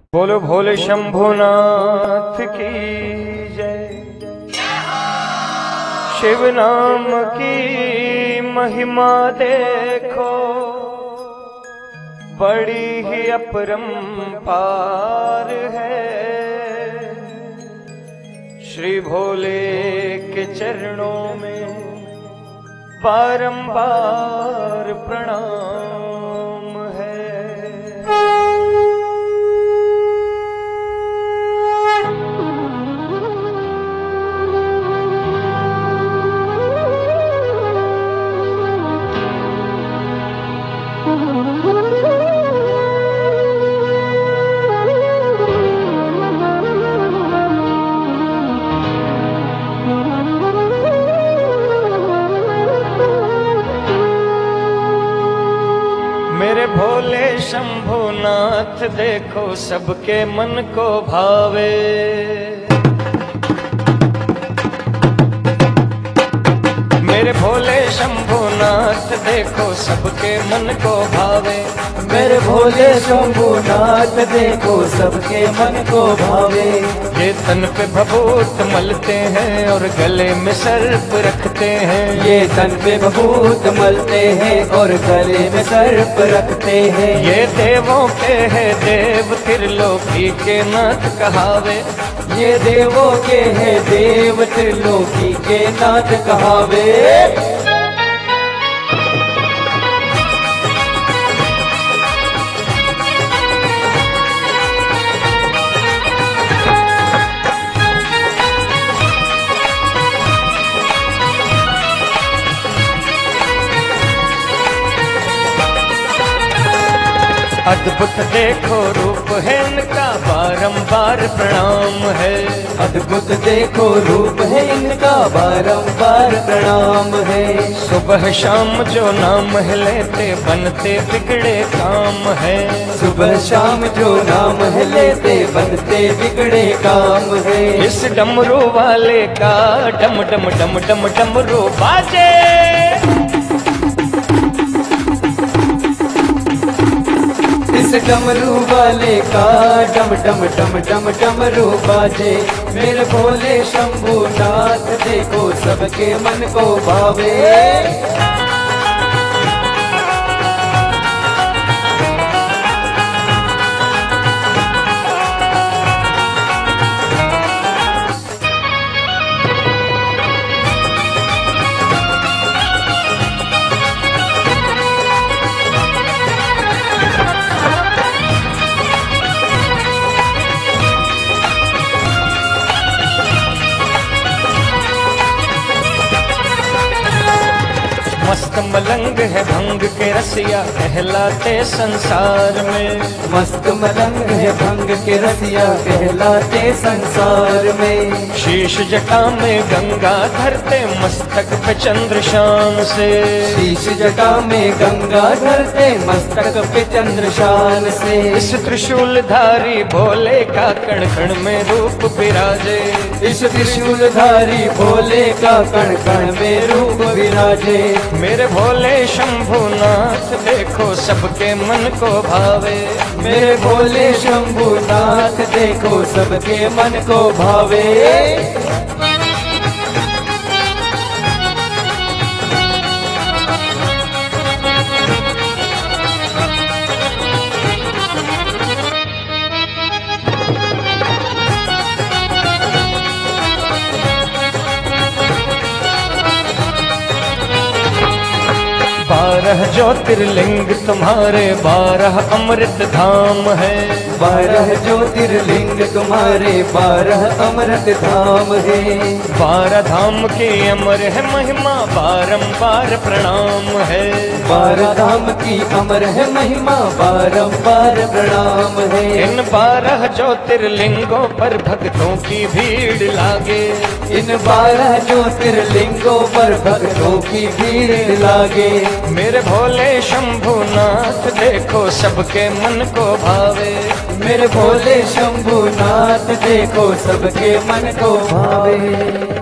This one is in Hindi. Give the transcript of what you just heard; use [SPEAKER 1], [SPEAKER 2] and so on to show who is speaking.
[SPEAKER 1] बोलो भोले शंभुनाथ की जय। शिव नाम की महिमा देखो, बड़ी ही अपरंपार है। श्री भोले के चरणों में बारंबार प्रणाम है। मेरे भोले शंभुनाथ देखो सबके मन को भावे। मेरे भोले शंभुनाथ देखो सबके मन को भावे।
[SPEAKER 2] मेरे भोले शंभुनाथ देखो सबके मन को भावे।
[SPEAKER 1] ये तन पे भभूत मलते हैं और गले में सर्प रखते हैं।
[SPEAKER 2] ये तन पे भभूत मलते हैं और गले में सर्प रखते हैं।
[SPEAKER 1] ये देवों के है देव त्रिलोकी के नाथ कहावे।
[SPEAKER 2] ये देवों के है देव त्रिलोकी के नाथ कहावे।
[SPEAKER 1] अद्भुत देखो रूप है इनका बारंबार प्रणाम है।
[SPEAKER 2] अद्भुत देखो रूप है इनका बारंबार प्रणाम है।
[SPEAKER 1] सुबह शाम जो नाम है लेते बनते बिगड़े काम है।
[SPEAKER 2] सुबह शाम जो नाम है लेते बनते बिगड़े काम है।
[SPEAKER 1] इस डमरू वाले का डम डम डम डम डमरू बाजे।
[SPEAKER 2] इस डमरू वाले का डम डम डम डम डमरू बाजे। मेरे भोले शंभुनाथ देखो सबके मन को भावे।
[SPEAKER 1] मस्त मलंग है भंग के रसिया कहलाते संसार में।
[SPEAKER 2] मस्त मलंग है भंग के रसिया कहलाते संसार में।
[SPEAKER 1] शीश जटा में गंगा धरते मस्तक पे चंद्र शान से।
[SPEAKER 2] शीश जटा में गंगा धरते मस्तक पे चंद्र शान से।
[SPEAKER 1] इस त्रिशूलधारी भोले का कण कण में रूप विराजे।
[SPEAKER 2] इस त्रिशूलधारी भोले का कण कण में रूप विराजे।
[SPEAKER 1] मेरे भोले शंभुनाथ देखो सबके मन को भावे।
[SPEAKER 2] मेरे भोले शंभुनाथ देखो सबके मन को भावे।
[SPEAKER 1] बारह ज्योतिर्लिंग तुम्हारे 12 अमृत धाम है।
[SPEAKER 2] 12 ज्योतिर्लिंग तुम्हारे 12 अमृत धाम है।
[SPEAKER 1] 12 धाम की अमर है महिमा बारंबार प्रणाम है।
[SPEAKER 2] 12 धाम की अमर है महिमा बारंबार प्रणाम है।
[SPEAKER 1] इन 12 ज्योतिर्लिंगों पर भक्तों की भीड़ लागे।
[SPEAKER 2] इन 12 ज्योतिर्लिंगों पर भक्तों की भीड़ लागे।
[SPEAKER 1] मेरे भोले शंभुनाथ देखो सबके मन को भावे।
[SPEAKER 2] मेरे भोले शंभुनाथ देखो सबके मन को भावे।